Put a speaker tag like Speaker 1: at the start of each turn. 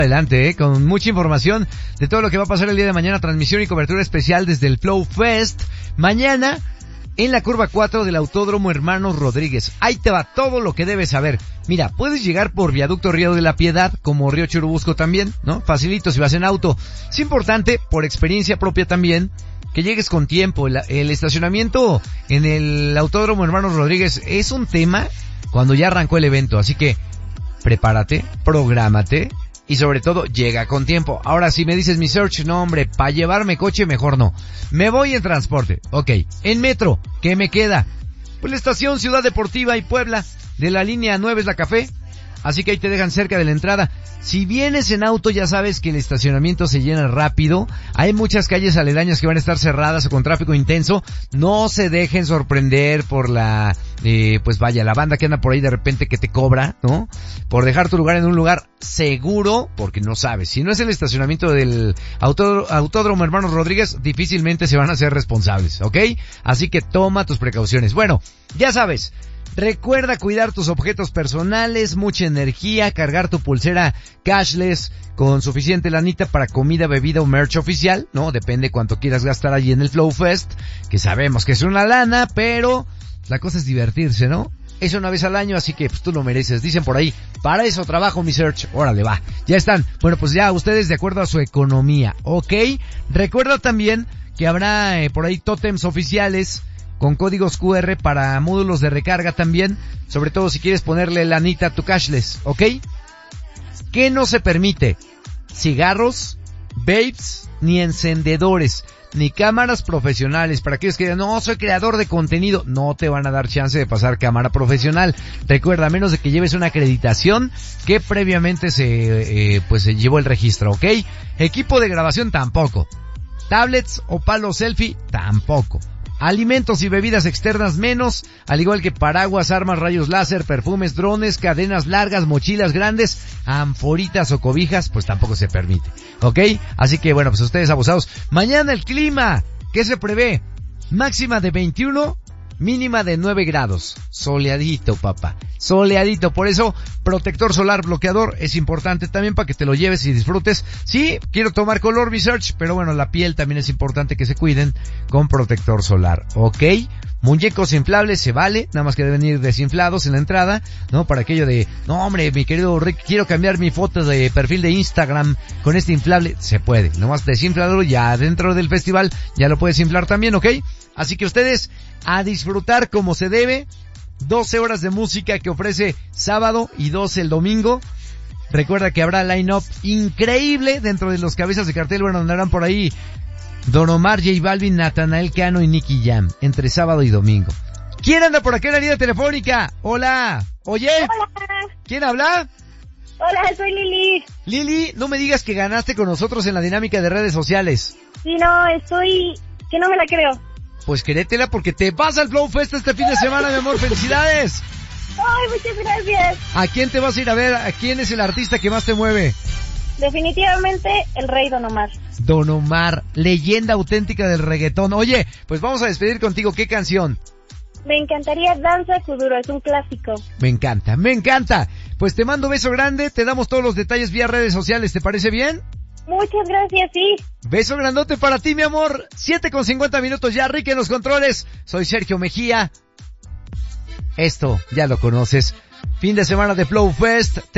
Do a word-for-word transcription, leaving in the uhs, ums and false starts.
Speaker 1: Adelante, ¿eh? Con mucha información de todo lo que va a pasar el día de mañana, transmisión y cobertura especial desde el Flow Fest. Mañana, en la curva cuatro del Autódromo Hermanos Rodríguez. Ahí te va todo lo que debes saber. Mira, puedes llegar por Viaducto Río de la Piedad, como Río Churubusco también, ¿no? Facilito si vas en auto. Es importante, por experiencia propia también, que llegues con tiempo. El, el estacionamiento en el Autódromo Hermanos Rodríguez es un tema cuando ya arrancó el evento, así que prepárate, prográmate y sobre todo llega con tiempo. Ahora, si me dices mi search, no hombre, para llevarme coche mejor no. Me voy en transporte, ok. En metro, ¿qué me queda? Pues la estación Ciudad Deportiva y Puebla de la línea nueve es la Café, así que ahí te dejan cerca de la entrada. Si vienes en auto, ya sabes que el estacionamiento se llena rápido. Hay muchas calles aledañas que van a estar cerradas o con tráfico intenso. No se dejen sorprender por la, eh, pues vaya, la banda que anda por ahí de repente que te cobra, ¿no? Por dejar tu lugar en un lugar seguro, porque no sabes. Si no es el estacionamiento del Autódromo, Autódromo Hermanos Rodríguez, difícilmente se van a ser responsables, ¿ok? Así que toma tus precauciones. Bueno, ya sabes. Recuerda cuidar tus objetos personales, mucha energía, cargar tu pulsera cashless con suficiente lanita para comida, bebida o merch oficial, ¿no? Depende cuánto quieras gastar allí en el Flow Fest, que sabemos que es una lana, pero la cosa es divertirse, ¿no? Es una vez al año, así que pues tú lo mereces. Dicen por ahí, para eso trabajo mi search. Órale, va. Ya están. Bueno, pues ya ustedes de acuerdo a su economía, ¿ok? Recuerda también que habrá eh, por ahí tótems oficiales con códigos cu erre para módulos de recarga también, sobre todo si quieres ponerle lanita a tu cashless, ¿ok? ¿Qué no se permite? Cigarros, vapes, ni encendedores, ni cámaras profesionales. Para aquellos que digan, no, soy creador de contenido, no te van a dar chance de pasar cámara profesional. Recuerda, a menos de que lleves una acreditación que previamente se, eh, pues se llevó el registro, ¿ok? Equipo de grabación tampoco. Tablets o palos selfie tampoco. Alimentos y bebidas externas menos, al igual que paraguas, armas, rayos láser, perfumes, drones, cadenas largas, mochilas grandes, anforitas o cobijas, pues tampoco se permite, ¿ok? Así que bueno, pues ustedes abusados. Mañana el clima, ¿qué se prevé? Máxima de veintiuno, mínima de nueve grados. Soleadito, papá. Soleadito. Por eso, protector solar bloqueador es importante también para que te lo lleves y disfrutes. Sí, quiero tomar color research, pero bueno, la piel también es importante que se cuiden con protector solar. ¿Ok? Muñecos inflables se vale, nada más que deben ir desinflados en la entrada, ¿no? Para aquello de, no hombre, mi querido Rick, quiero cambiar mi foto de perfil de Instagram con este inflable. Se puede, nomás desinflador ya dentro del festival, ya lo puedes inflar también, ¿ok? Así que ustedes a disfrutar como se debe. doce horas de música que ofrece sábado y doce el domingo. Recuerda que habrá line-up increíble dentro de los cabezas de cartel. Bueno, andarán por ahí Don Omar, J Balvin, Natanael Cano y Nicky Jam entre sábado y domingo. ¿Quién anda por acá en la línea telefónica? Hola. Oye.
Speaker 2: Hola.
Speaker 1: ¿Quién habla?
Speaker 2: Hola, soy Lili.
Speaker 1: Lili, no me digas que ganaste con nosotros en la dinámica de redes sociales.
Speaker 2: Sí, no, estoy... que no me la creo.
Speaker 1: Pues créetela porque te vas al Flow Fest este fin de semana, mi amor. ¡Felicidades!
Speaker 2: Ay, muchas gracias.
Speaker 1: ¿A quién te vas a ir a ver? ¿A quién es el artista que más te mueve?
Speaker 2: Definitivamente el rey Don Omar.
Speaker 1: Don Omar, leyenda auténtica del reggaetón. Oye, pues vamos a despedir contigo. ¿Qué canción?
Speaker 2: Me encantaría Danza Kuduro, es un clásico.
Speaker 1: Me encanta, me encanta. Pues te mando beso grande, te damos todos los detalles vía redes sociales, ¿te parece bien?
Speaker 2: Muchas gracias, sí.
Speaker 1: Beso grandote para ti, mi amor. siete con cincuenta minutos ya, Rick en los controles. Soy Sergio Mejía. Esto ya lo conoces. Fin de semana de Flow Fest.